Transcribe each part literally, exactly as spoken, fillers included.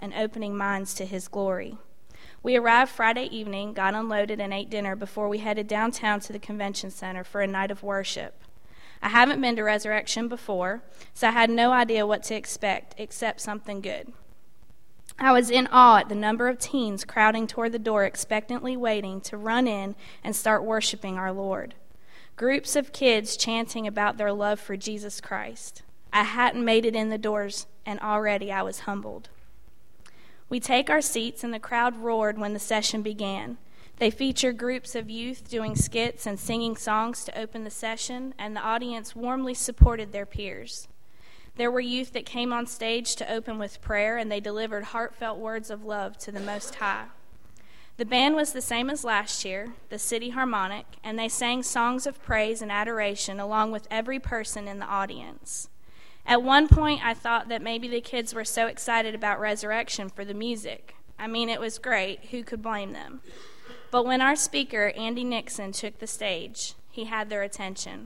and opening minds to his glory. We arrived Friday evening, got unloaded, and ate dinner before we headed downtown to the convention center for a night of worship. I haven't been to Resurrection before, so I had no idea what to expect except something good. I was in awe at the number of teens crowding toward the door, expectantly waiting to run in and start worshiping our Lord. Groups of kids chanting about their love for Jesus Christ. I hadn't made it in the doors, and already I was humbled. We take our seats, and the crowd roared when the session began. They feature groups of youth doing skits and singing songs to open the session, and the audience warmly supported their peers. There were youth that came on stage to open with prayer, and they delivered heartfelt words of love to the Most High. The band was the same as last year, the City Harmonic, and they sang songs of praise and adoration along with every person in the audience. At one point, I thought that maybe the kids were so excited about Resurrection for the music. I mean, it was great. Who could blame them? But when our speaker, Andy Nixon, took the stage, he had their attention.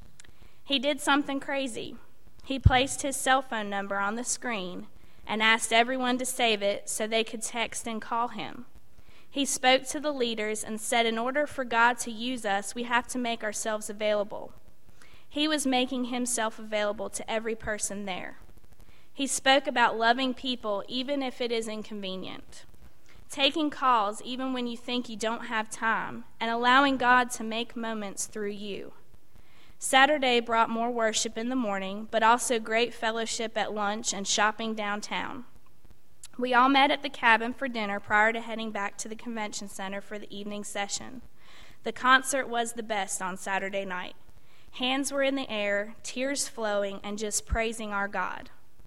He did something crazy. He placed his cell phone number on the screen and asked everyone to save it so they could text and call him. He spoke to the leaders and said in order for God to use us, we have to make ourselves available. He was making himself available to every person there. He spoke about loving people even if it is inconvenient, taking calls even when you think you don't have time, and allowing God to make moments through you. Saturday brought more worship in the morning, but also great fellowship at lunch and shopping downtown. We all met at the cabin for dinner prior to heading back to the convention center for the evening session. The concert was the best on Saturday night. Hands were in the air, tears flowing, and just praising our God.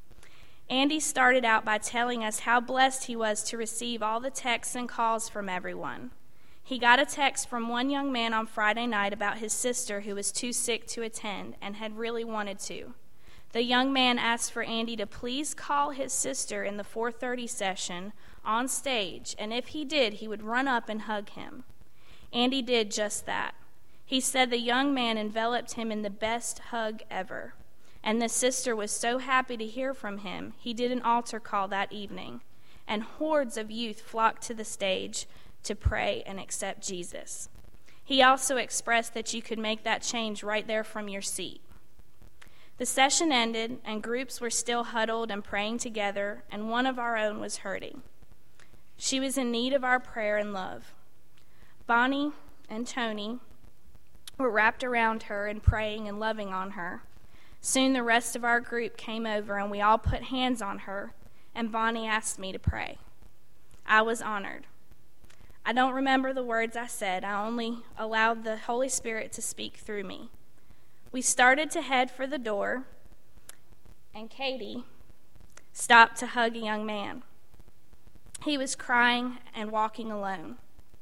Andy started out by telling us how blessed he was to receive all the texts and calls from everyone. He got a text from one young man on Friday night about his sister who was too sick to attend and had really wanted to. The young man asked for Andy to please call his sister in the four thirty session on stage, and if he did, he would run up and hug him. Andy did just that. He said the young man enveloped him in the best hug ever. And the sister was so happy to hear from him, he did an altar call that evening, and hordes of youth flocked to the stage to pray and accept Jesus. He also expressed that you could make that change right there from your seat. The session ended, and groups were still huddled and praying together, and one of our own was hurting. She was in need of our prayer and love. Bonnie and Tony were wrapped around her and praying and loving on her. Soon the rest of our group came over, and we all put hands on her, and Bonnie asked me to pray. I was honored. I don't remember the words I said. I only allowed the Holy Spirit to speak through me. We started to head for the door, and Katie stopped to hug a young man. He was crying and walking alone.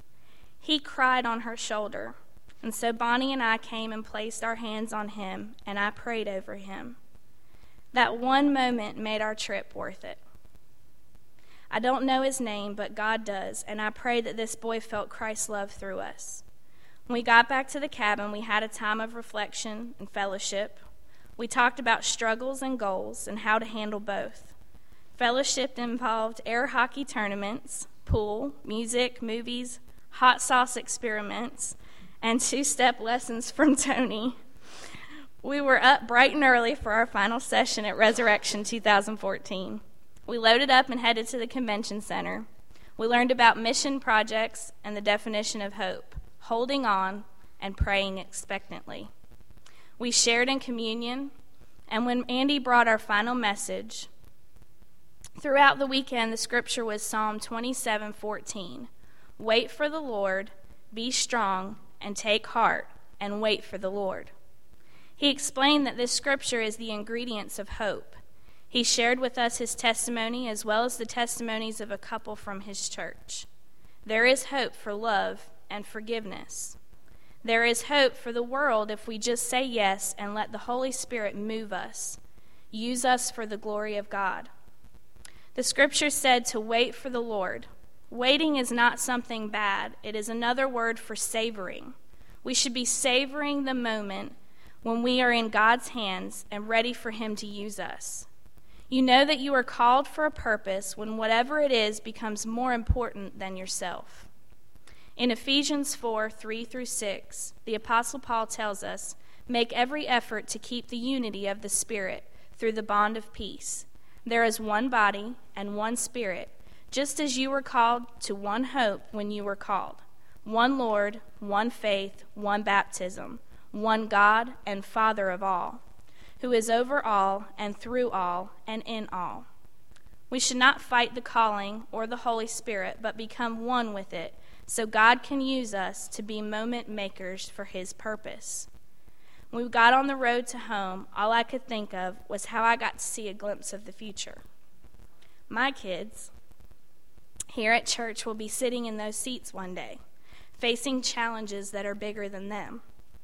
He cried on her shoulder. And so Bonnie and I came and placed our hands on him, and I prayed over him. That one moment made our trip worth it. I don't know his name, but God does, and I pray that this boy felt Christ's love through us. When we got back to the cabin, we had a time of reflection and fellowship. We talked about struggles and goals and how to handle both. Fellowship involved air hockey tournaments, pool, music, movies, hot sauce experiments, and two-step lessons from Tony. We were up bright and early for our final session at Resurrection two thousand fourteen. We loaded up and headed to the convention center. We learned about mission projects and the definition of hope, holding on and praying expectantly. We shared in communion, and when Andy brought our final message, throughout the weekend the scripture was Psalm twenty-seven fourteen. Wait for the Lord, be strong, and take heart, and wait for the Lord. He explained that this scripture is the ingredients of hope. He shared with us his testimony as well as the testimonies of a couple from his church. There is hope for love and forgiveness. There is hope for the world if we just say yes and let the Holy Spirit move us, use us for the glory of God. The scripture said to wait for the Lord. Waiting is not something bad. It is another word for savoring. We should be savoring the moment when we are in God's hands and ready for him to use us. You know that you are called for a purpose when whatever it is becomes more important than yourself. In Ephesians four, three through six, the Apostle Paul tells us, "Make every effort to keep the unity of the Spirit through the bond of peace. There is one body and one Spirit, just as you were called to one hope when you were called. One Lord, one faith, one baptism, one God and Father of all, who is over all and through all and in all." We should not fight the calling or the Holy Spirit, but become one with it, so God can use us to be moment makers for his purpose. When we got on the road to home, all I could think of was how I got to see a glimpse of the future. My kids here at church will be sitting in those seats one day, facing challenges that are bigger than them.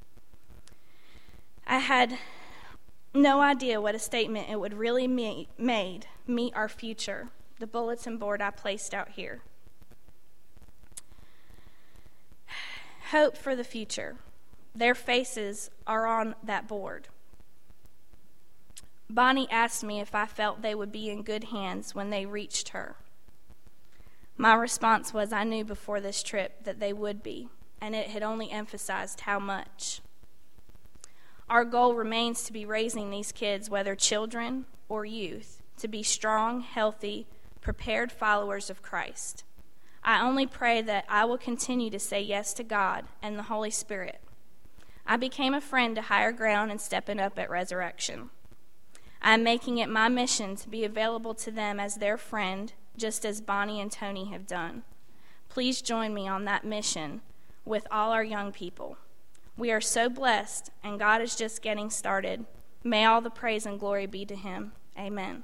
I had no idea what a statement it would really meet, made meet our future, the bulletin board I placed out here. Hope for the future. Their faces are on that board. Bonnie asked me if I felt they would be in good hands when they reached her. My response was I knew before this trip that they would be, and it had only emphasized how much. Our goal remains to be raising these kids, whether children or youth, to be strong, healthy, prepared followers of Christ. I only pray that I will continue to say yes to God and the Holy Spirit. I became a friend to Higher Ground and Stepping Up at Resurrection. I am making it my mission to be available to them as their friend, just as Bonnie and Tony have done. Please join me on that mission with all our young people. We are so blessed, and God is just getting started. May all the praise and glory be to him. Amen.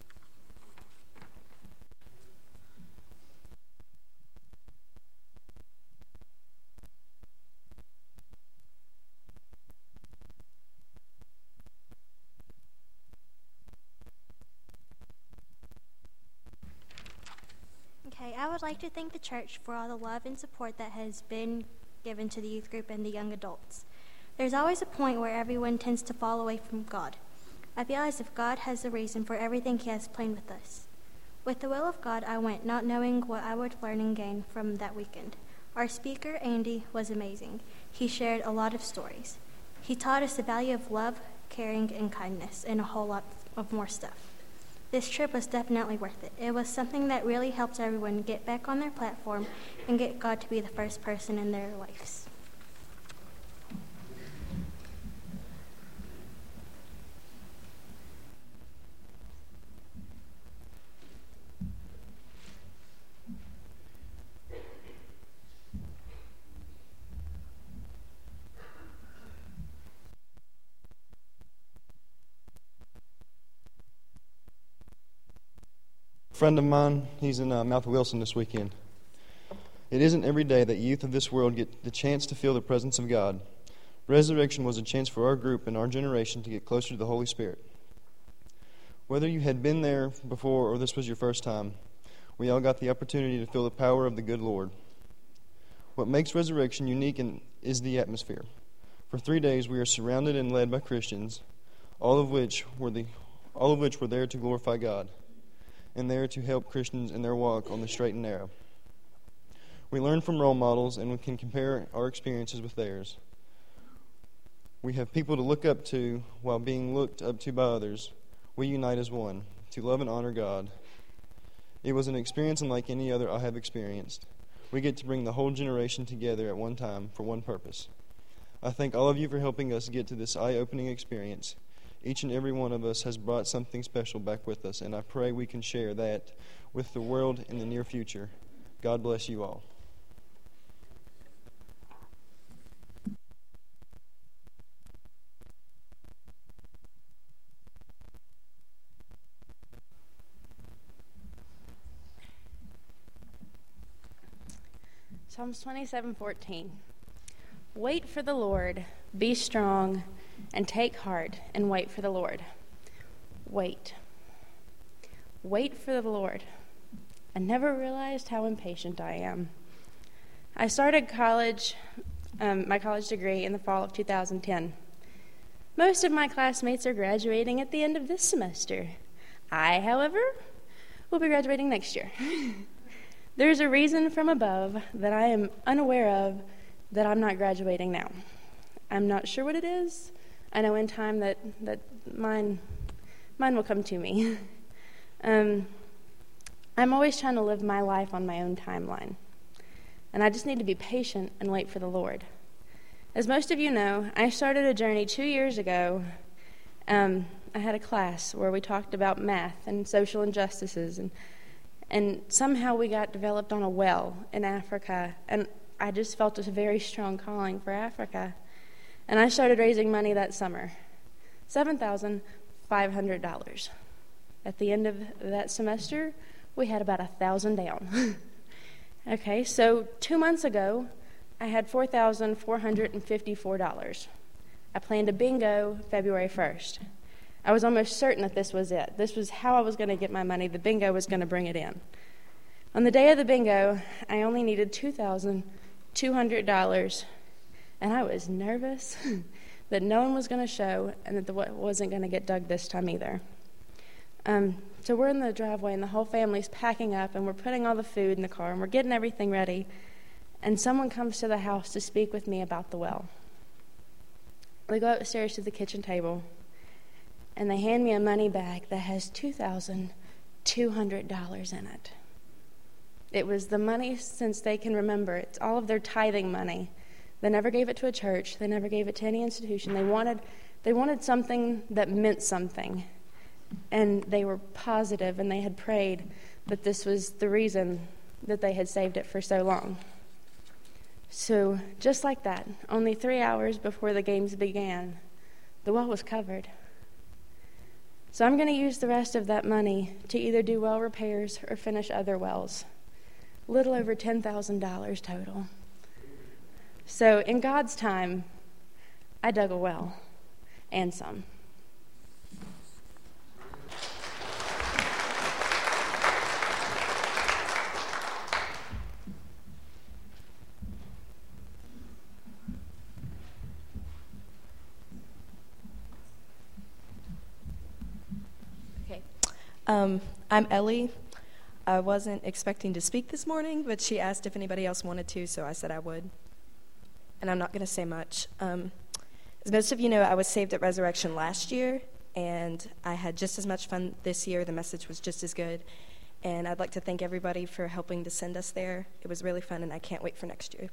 Okay, I would like to thank the church for all the love and support that has been given to the youth group and the young adults. There's always a point where everyone tends to fall away from God. I feel as if God has a reason for everything he has planned with us. With the will of God, I went, not knowing what I would learn and gain from that weekend. Our speaker, Andy, was amazing. He shared a lot of stories. He taught us the value of love, caring, and kindness, and a whole lot of more stuff. This trip was definitely worth it. It was something that really helped everyone get back on their platform and get God to be the first person in their lives. A friend of mine, he's in uh, Mount Wilson this weekend. It isn't every day that youth of this world get the chance to feel the presence of God. Resurrection was a chance for our group and our generation to get closer to the Holy Spirit. Whether you had been there before or this was your first time, we all got the opportunity to feel the power of the good Lord. What makes Resurrection unique in, is the atmosphere. For three days we are surrounded and led by Christians, all of which were the all of which were there to glorify God, and there to help Christians in their walk on the straight and narrow. We learn from role models and we can compare our experiences with theirs. We have people to look up to while being looked up to by others. We unite as one, to love and honor God. It was an experience unlike any other I have experienced. We get to bring the whole generation together at one time for one purpose. I thank all of you for helping us get to this eye-opening experience. Each and every one of us has brought something special back with us, and I pray we can share that with the world in the near future. God bless you all. Psalms twenty-seven fourteen. Wait for the Lord, be strong, and take heart, and wait for the Lord. Wait. Wait for the Lord. I never realized how impatient I am. I started college, um, my college degree in the fall of two thousand ten. Most of my classmates are graduating at the end of this semester. I, however, will be graduating next year. There's a reason from above that I am unaware of that I'm not graduating now. I'm not sure what it is. I know in time that, that mine, mine will come to me. um, I'm always trying to live my life on my own timeline. And I just need to be patient and wait for the Lord. As most of you know, I started a journey two years ago. Um, I had a class where we talked about math and social injustices, and and somehow we got developed on a well in Africa, and I just felt a very strong calling for Africa. And I started raising money that summer, seven thousand five hundred dollars. At the end of that semester, we had about one thousand dollars down. Okay, so two months ago, I had four thousand four hundred fifty-four dollars. I planned a bingo February first. I was almost certain that this was it. This was how I was going to get my money. The bingo was going to bring it in. On the day of the bingo, I only needed two thousand two hundred dollars, and I was nervous that no one was going to show and that the well wasn't going to get dug this time either. Um, so we're in the driveway, and the whole family's packing up, and we're putting all the food in the car, and we're getting everything ready, and someone comes to the house to speak with me about the well. They go upstairs to the kitchen table, and they hand me a money bag that has two thousand two hundred dollars in it. It was the money since they can remember. It's all of their tithing money. They never gave it to a church. They never gave it to any institution. They wanted, they wanted something that meant something. And they were positive, and they had prayed that this was the reason that they had saved it for so long. So just like that, only three hours before the games began, the well was covered. So I'm going to use the rest of that money to either do well repairs or finish other wells. A little over ten thousand dollars total. So in God's time, I dug a well and some. Um, I'm Ellie. I wasn't expecting to speak this morning, but she asked if anybody else wanted to, so I said I would. And I'm not going to say much. Um, as most of you know, I was saved at Resurrection last year, and I had just as much fun this year. The message was just as good. And I'd like to thank everybody for helping to send us there. It was really fun, and I can't wait for next year.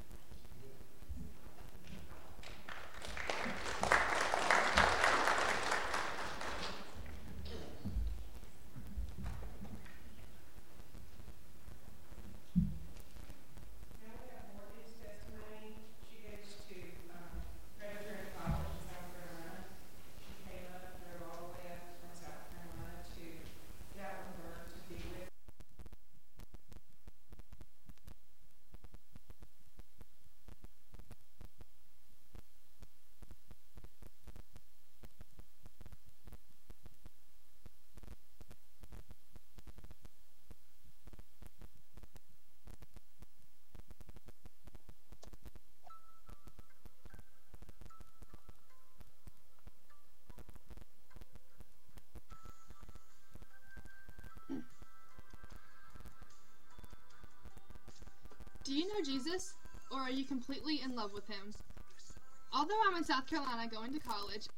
Do you know Jesus, or are you completely in love with him? Although I'm in South Carolina going to college,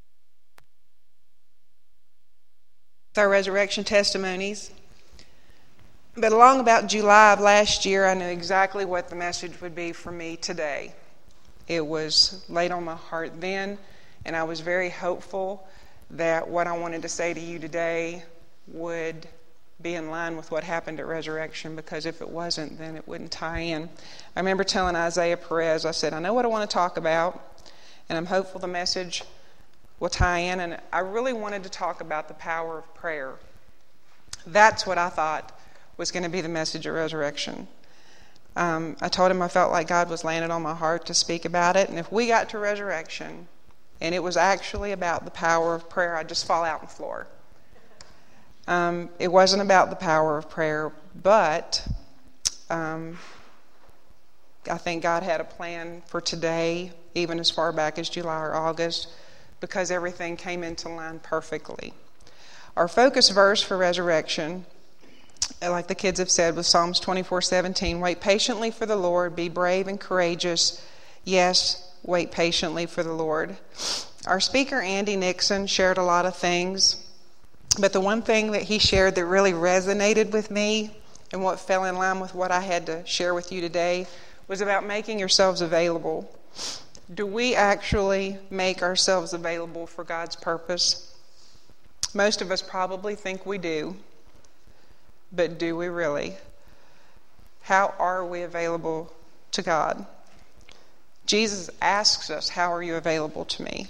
our resurrection testimonies. But along about July of last year, I knew exactly what the message would be for me today. It was laid on my heart then, and I was very hopeful that what I wanted to say to you today would be in line with what happened at Resurrection, because if it wasn't, then it wouldn't tie in. I remember telling Isaiah Perez, I said, I know what I want to talk about, and I'm hopeful the message will tie in, and I really wanted to talk about the power of prayer. That's what I thought was going to be the message at Resurrection. Um, I told him I felt like God was laying it on my heart to speak about it, and if we got to Resurrection, and it was actually about the power of prayer, I'd just fall out on the floor. Um, it wasn't about the power of prayer, but um, I think God had a plan for today, even as far back as July or August, because everything came into line perfectly. Our focus verse for resurrection, like the kids have said, was Psalms twenty-four seventeen. Wait patiently for the Lord, be brave and courageous. Yes, wait patiently for the Lord. Our speaker, Andy Nixon, shared a lot of things, but the one thing that he shared that really resonated with me and what fell in line with what I had to share with you today was about making yourselves available. Do we actually make ourselves available for God's purpose? Most of us probably think we do, but do we really? How are we available to God? Jesus asks us, how are you available to me?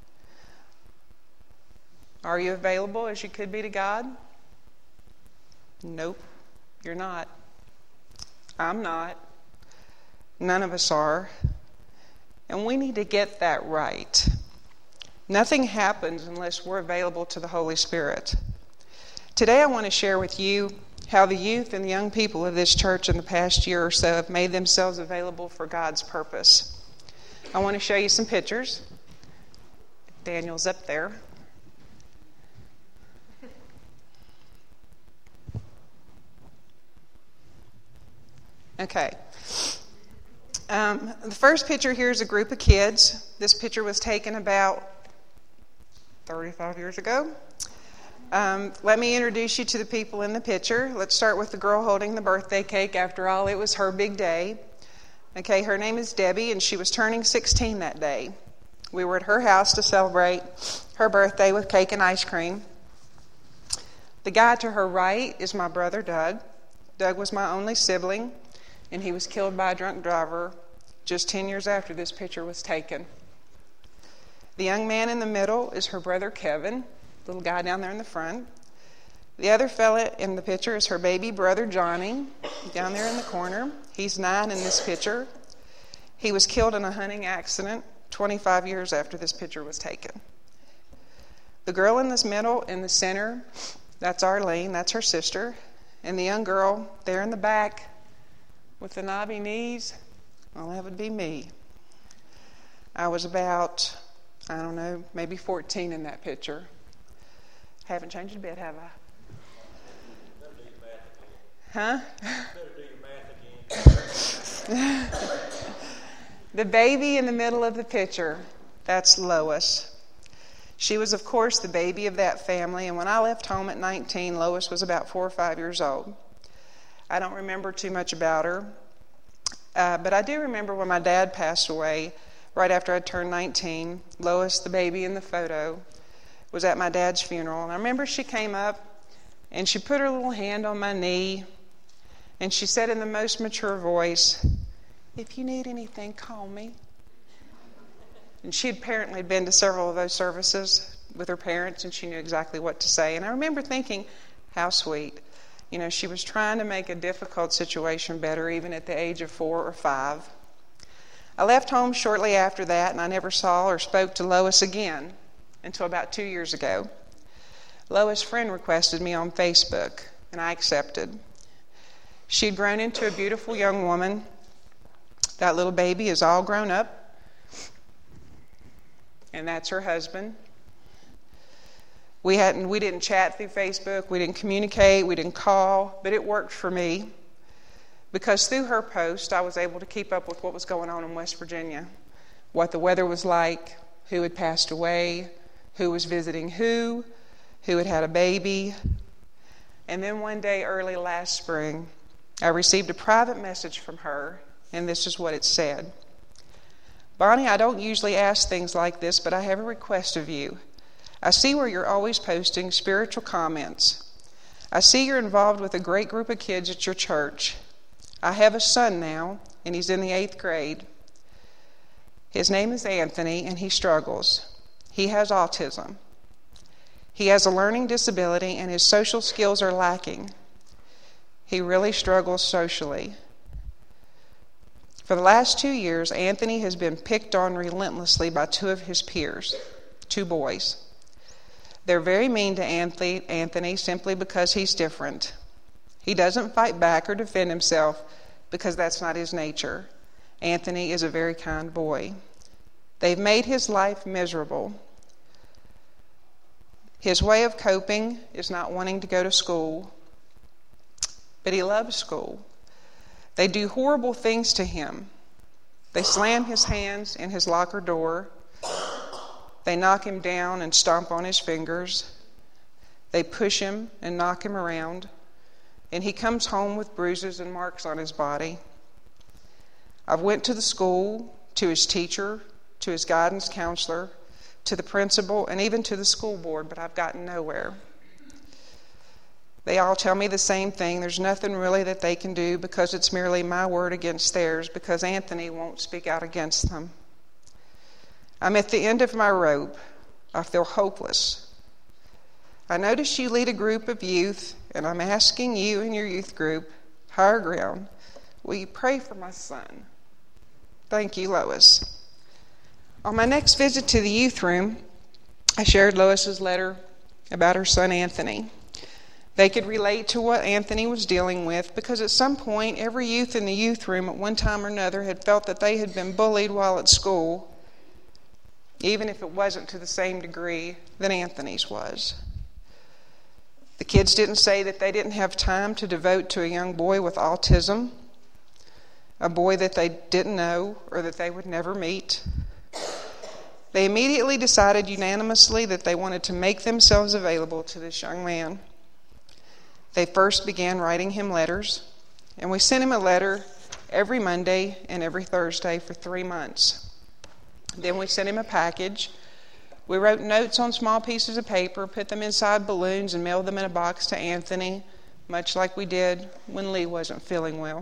Are you available as you could be to God? Nope, you're not. I'm not. None of us are. And we need to get that right. Nothing happens unless we're available to the Holy Spirit. Today I want to share with you how the youth and the young people of this church in the past year or so have made themselves available for God's purpose. I want to show you some pictures. Daniel's up there. Okay. Um, the first picture here is a group of kids. This picture was taken about thirty-five years ago. Um, let me introduce you to the people in the picture. Let's start with the girl holding the birthday cake. After all, it was her big day. Okay, her name is Debbie, and she was turning sixteen that day. We were at her house to celebrate her birthday with cake and ice cream. The guy to her right is my brother, Doug. Doug was my only sibling, and he was killed by a drunk driver just ten years after this picture was taken. The young man in the middle is her brother, Kevin, little guy down there in the front. The other fella in the picture is her baby brother, Johnny, down there in the corner. He's nine in this picture. He was killed in a hunting accident twenty-five years after this picture was taken. The girl in this middle, in the center, that's Arlene, that's her sister. And the young girl there in the back with the knobby knees, well, that would be me. I was about, I don't know, maybe fourteen in that picture. Haven't changed a bit, have I? Huh? The baby in the middle of the picture, that's Lois. She was, of course, the baby of that family, and when I left home at nineteen, Lois was about four or five years old. I don't remember too much about her, uh, but I do remember when my dad passed away, right after I turned nineteen. Lois, the baby in the photo, was at my dad's funeral, and I remember she came up, and she put her little hand on my knee, and she said in the most mature voice, "If you need anything, call me." And she had apparently been to several of those services with her parents, and she knew exactly what to say. And I remember thinking, how sweet. You know, she was trying to make a difficult situation better, even at the age of four or five. I left home shortly after that, and I never saw or spoke to Lois again until about two years ago. Lois' friend requested me on Facebook, and I accepted. She had grown into a beautiful young woman. That little baby is all grown up. And that's her husband. We hadn't, we didn't chat through Facebook, we didn't communicate, we didn't call, but it worked for me because through her post, I was able to keep up with what was going on in West Virginia, what the weather was like, who had passed away, who was visiting who, who had had a baby. And then one day early last spring, I received a private message from her, and this is what it said. "Bonnie, I don't usually ask things like this, but I have a request of you. I see where you're always posting spiritual comments. I see you're involved with a great group of kids at your church. I have a son now, and he's in the eighth grade. His name is Anthony, and he struggles. He has autism. He has a learning disability, and his social skills are lacking. He really struggles socially. For the last two years, Anthony has been picked on relentlessly by two of his peers, two boys. They're very mean to Anthony simply because he's different. He doesn't fight back or defend himself because that's not his nature. Anthony is a very kind boy. They've made his life miserable. His way of coping is not wanting to go to school, but he loves school. They do horrible things to him. They slam his hands in his locker door. They knock him down and stomp on his fingers. They push him and knock him around, and he comes home with bruises and marks on his body. I've went to the school, to his teacher, to his guidance counselor, to the principal, and even to the school board, but I've gotten nowhere. They all tell me the same thing. There's nothing really that they can do because it's merely my word against theirs, because Anthony won't speak out against them. I'm at the end of my rope. I feel hopeless. I notice you lead a group of youth, and I'm asking you and your youth group, Higher Ground, will you pray for my son? Thank you, Lois. On my next visit to the youth room, I shared Lois's letter about her son Anthony. They could relate to what Anthony was dealing with because at some point, every youth in the youth room at one time or another had felt that they had been bullied while at school, even if it wasn't to the same degree that Anthony's was. The kids didn't say that they didn't have time to devote to a young boy with autism, a boy that they didn't know or that they would never meet. They immediately decided unanimously that they wanted to make themselves available to this young man. They first began writing him letters, and we sent him a letter every Monday and every Thursday for three months. Then we sent him a package. We wrote notes on small pieces of paper, put them inside balloons, and mailed them in a box to Anthony, much like we did when Lee wasn't feeling well.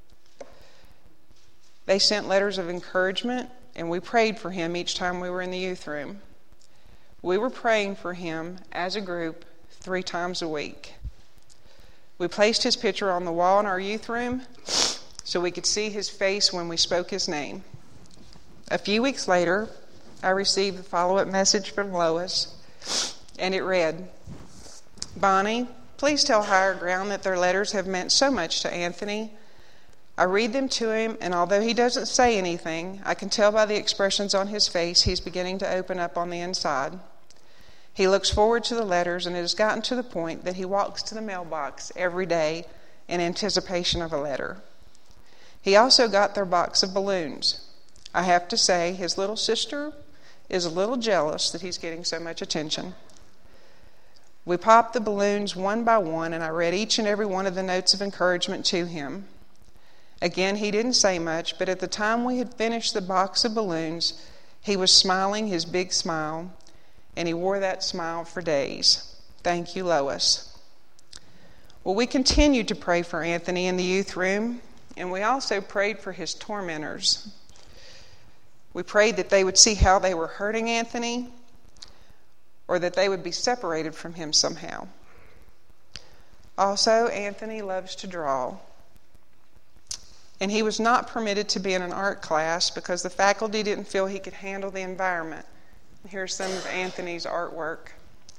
They sent letters of encouragement, and we prayed for him each time we were in the youth room. We were praying for him as a group three times a week. We placed his picture on the wall in our youth room so we could see his face when we spoke his name. A few weeks later, I received a follow-up message from Lois, and it read, Bonnie, please tell Higher Ground that their letters have meant so much to Anthony. I read them to him, and although he doesn't say anything, I can tell by the expressions on his face he's beginning to open up on the inside. He looks forward to the letters, and it has gotten to the point that he walks to the mailbox every day in anticipation of a letter. He also got their box of balloons. I have to say, his little sister is a little jealous that he's getting so much attention. We popped the balloons one by one, and I read each and every one of the notes of encouragement to him. Again, he didn't say much, but at the time we had finished the box of balloons, he was smiling his big smile, and he wore that smile for days. Thank you, Lois. Well, we continued to pray for Anthony in the youth room, and we also prayed for his tormentors. We prayed that they would see how they were hurting Anthony, or that they would be separated from him somehow. Also, Anthony loves to draw. And he was not permitted to be in an art class because the faculty didn't feel he could handle the environment. Here's some of Anthony's artwork.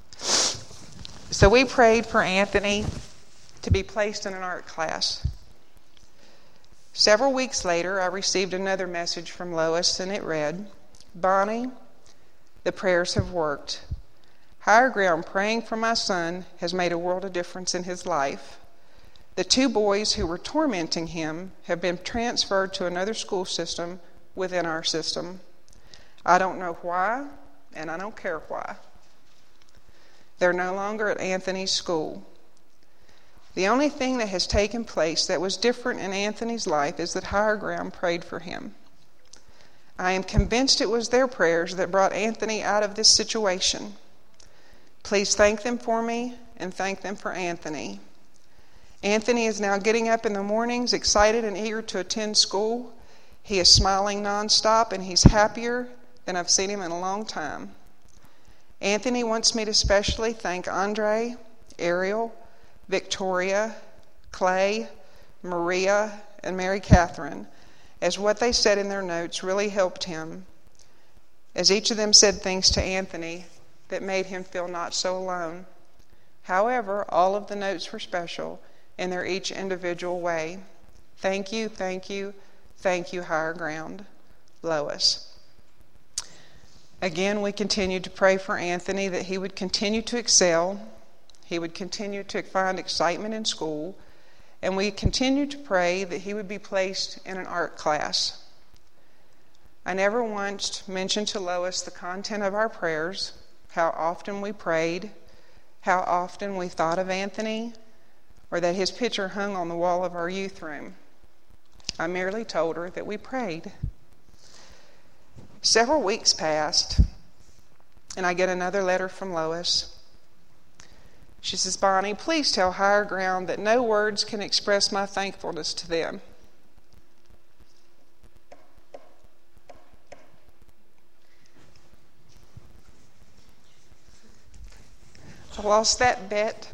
So we prayed for Anthony to be placed in an art class. Several weeks later, I received another message from Lois, and it read, Bonnie, the prayers have worked. Higher Ground praying for my son has made a world of difference in his life. The two boys who were tormenting him have been transferred to another school system within our system. I don't know why, and I don't care why. They're no longer at Anthony's school. The only thing that has taken place that was different in Anthony's life is that Higher Ground prayed for him. I am convinced it was their prayers that brought Anthony out of this situation. Please thank them for me and thank them for Anthony. Anthony is now getting up in the mornings, excited and eager to attend school. He is smiling nonstop, and he's happier than I've seen him in a long time. Anthony wants me to especially thank Andre, Ariel, Victoria, Clay, Maria, and Mary Catherine, as what they said in their notes really helped him, as each of them said things to Anthony that made him feel not so alone. However, all of the notes were special in their each individual way. Thank you, thank you, thank you, Higher Ground. Lois. Again, we continued to pray for Anthony that he would continue to excel, he would continue to find excitement in school, and we continued to pray that he would be placed in an art class. I never once mentioned to Lois the content of our prayers, how often we prayed, how often we thought of Anthony, or that his picture hung on the wall of our youth room. I merely told her that we prayed. Several weeks passed, and I get another letter from Lois. She says, "Bonnie, please tell Higher Ground that no words can express my thankfulness to them." I lost that bet.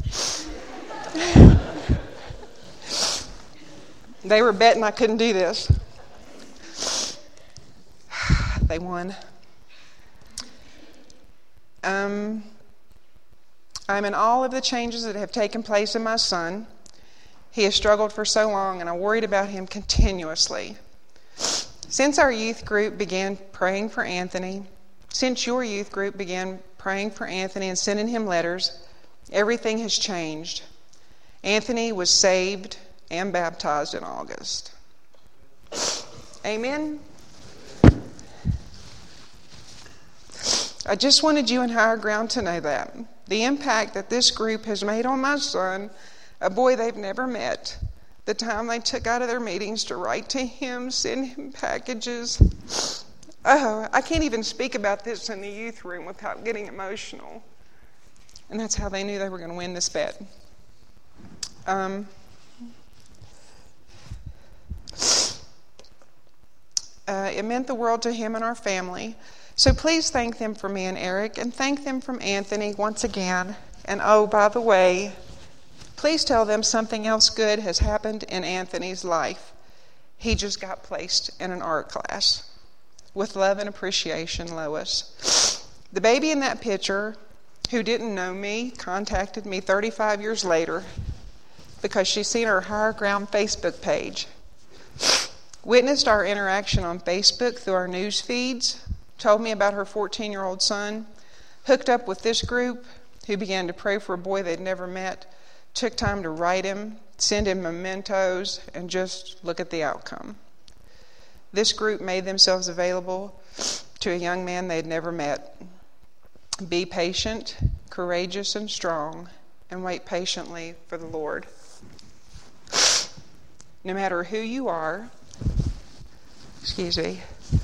They were betting I couldn't do this. They won. Um, I'm in awe of the changes that have taken place in my son. He has struggled for so long, and I worried about him continuously. Since our youth group began praying for Anthony, since your youth group began praying for Anthony and sending him letters, everything has changed. Anthony was saved and baptized in August. Amen. I just wanted you in Higher Ground to know that. The impact that this group has made on my son, a boy they've never met, the time they took out of their meetings to write to him, send him packages. Oh, I can't even speak about this in the youth room without getting emotional. And that's how they knew they were going to win this bet. Um, uh, it meant the world to him and our family. So please thank them for me and Eric, and thank them from Anthony once again. And oh, by the way, please tell them something else good has happened in Anthony's life. He just got placed in an art class. With love and appreciation, Lois. The baby in that picture, who didn't know me, contacted me thirty-five years later because she's seen our Higher Ground Facebook page. Witnessed our interaction on Facebook through our news feeds, told me about her fourteen-year-old son, hooked up with this group who began to pray for a boy they'd never met, took time to write him, send him mementos, and just look at the outcome. This group made themselves available to a young man they'd never met. Be patient, courageous, and strong, and wait patiently for the Lord. No matter who you are, excuse me,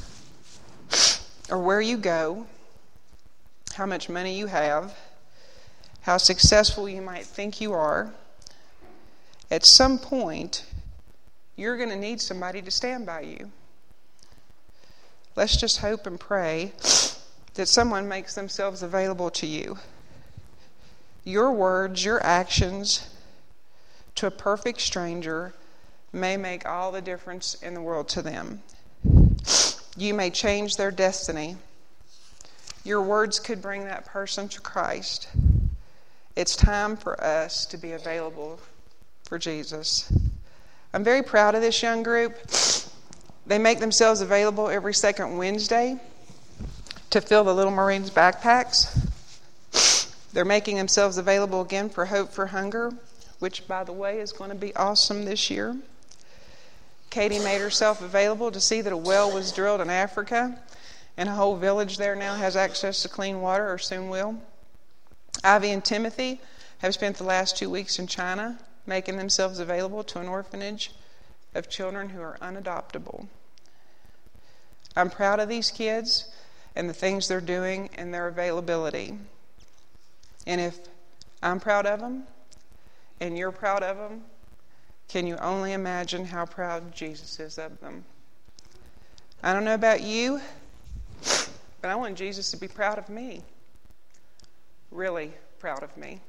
or where you go, how much money you have, how successful you might think you are, at some point, you're going to need somebody to stand by you. Let's just hope and pray that someone makes themselves available to you. Your words, your actions to a perfect stranger may make all the difference in the world to them. You may change their destiny. Your words could bring that person to Christ. It's time for us to be available for Jesus. I'm very proud of this young group. They make themselves available every second Wednesday to fill the Little Marines backpacks. They're making themselves available again for Hope for Hunger, which, by the way, is going to be awesome this year. Katie made herself available to see that a well was drilled in Africa, and a whole village there now has access to clean water, or soon will. Ivy and Timothy have spent the last two weeks in China making themselves available to an orphanage of children who are unadoptable. I'm proud of these kids and the things they're doing and their availability. And if I'm proud of them and you're proud of them, can you only imagine how proud Jesus is of them? I don't know about you, but I want Jesus to be proud of me. Really proud of me.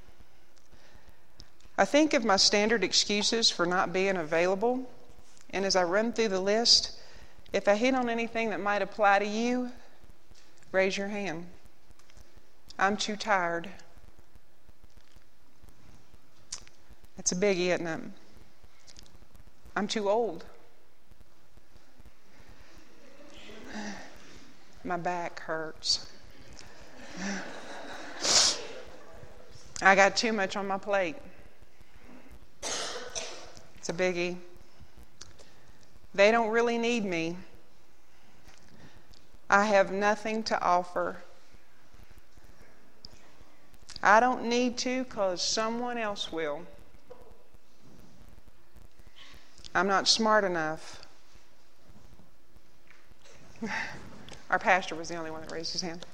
I think of my standard excuses for not being available, and as I run through the list, if I hit on anything that might apply to you, raise your hand. I'm too tired. That's a biggie, isn't it? I'm too old. My back hurts. I got too much on my plate. It's a biggie. They don't really need me. I have nothing to offer. I don't need to because someone else will. I'm not smart enough. Our pastor was the only one that raised his hand.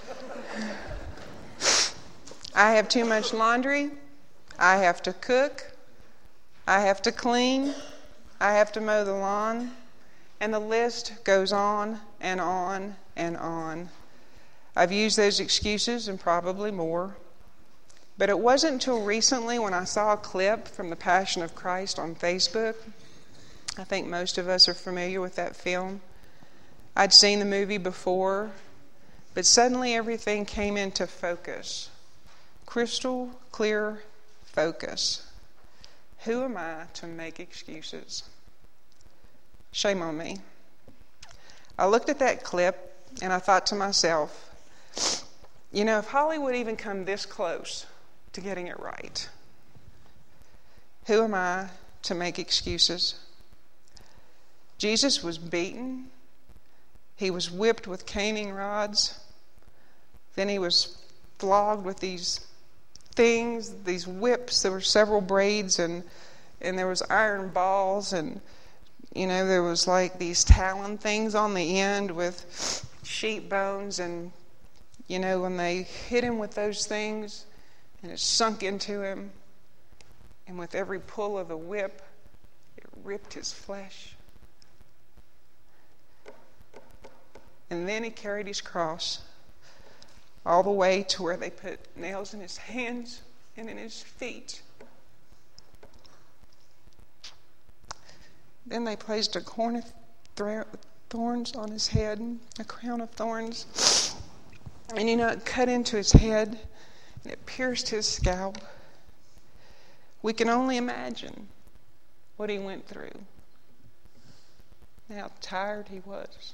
I have too much laundry. I have to cook. I have to clean. I have to mow the lawn. And the list goes on and on and on. I've used those excuses and probably more. But it wasn't until recently when I saw a clip from The Passion of Christ on Facebook. I think most of us are familiar with that film. I'd seen the movie before, but suddenly everything came into focus. Crystal clear focus. Who am I to make excuses? Shame on me. I looked at that clip and I thought to myself, you know, if Hollywood even come this close to getting it right, who am I to make excuses? Jesus was beaten. He was whipped with caning rods. Then he was flogged with these things, these whips. There were several braids, and and there was iron balls, and you know there was like these talon things on the end with sheep bones, and you know when they hit him with those things, and it sunk into him, and with every pull of the whip, it ripped his flesh. And then he carried his cross all the way to where they put nails in his hands and in his feet. Then they placed a crown of thorns on his head, a crown of thorns. And you know, it cut into his head and it pierced his scalp. We can only imagine what he went through and how tired he was.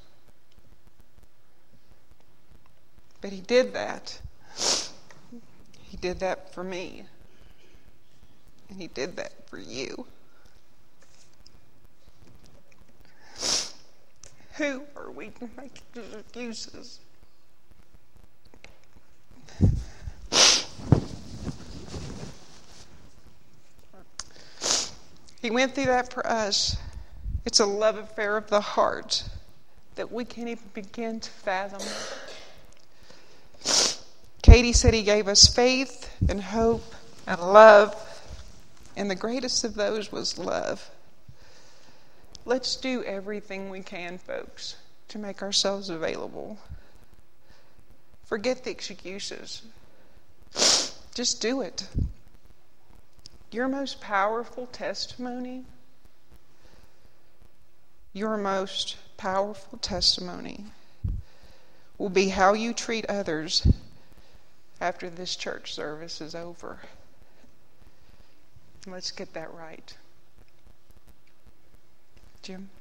But he did that. He did that for me. And he did that for you. Who are we to make excuses? He went through that for us. It's a love affair of the heart that we can't even begin to fathom. Katie said he gave us faith and hope and love, and the greatest of those was love. Let's do everything we can, folks, to make ourselves available. Forget the excuses. Just do it. Your most powerful testimony, your most powerful testimony will be how you treat others after this church service is over. Let's get that right. Jim?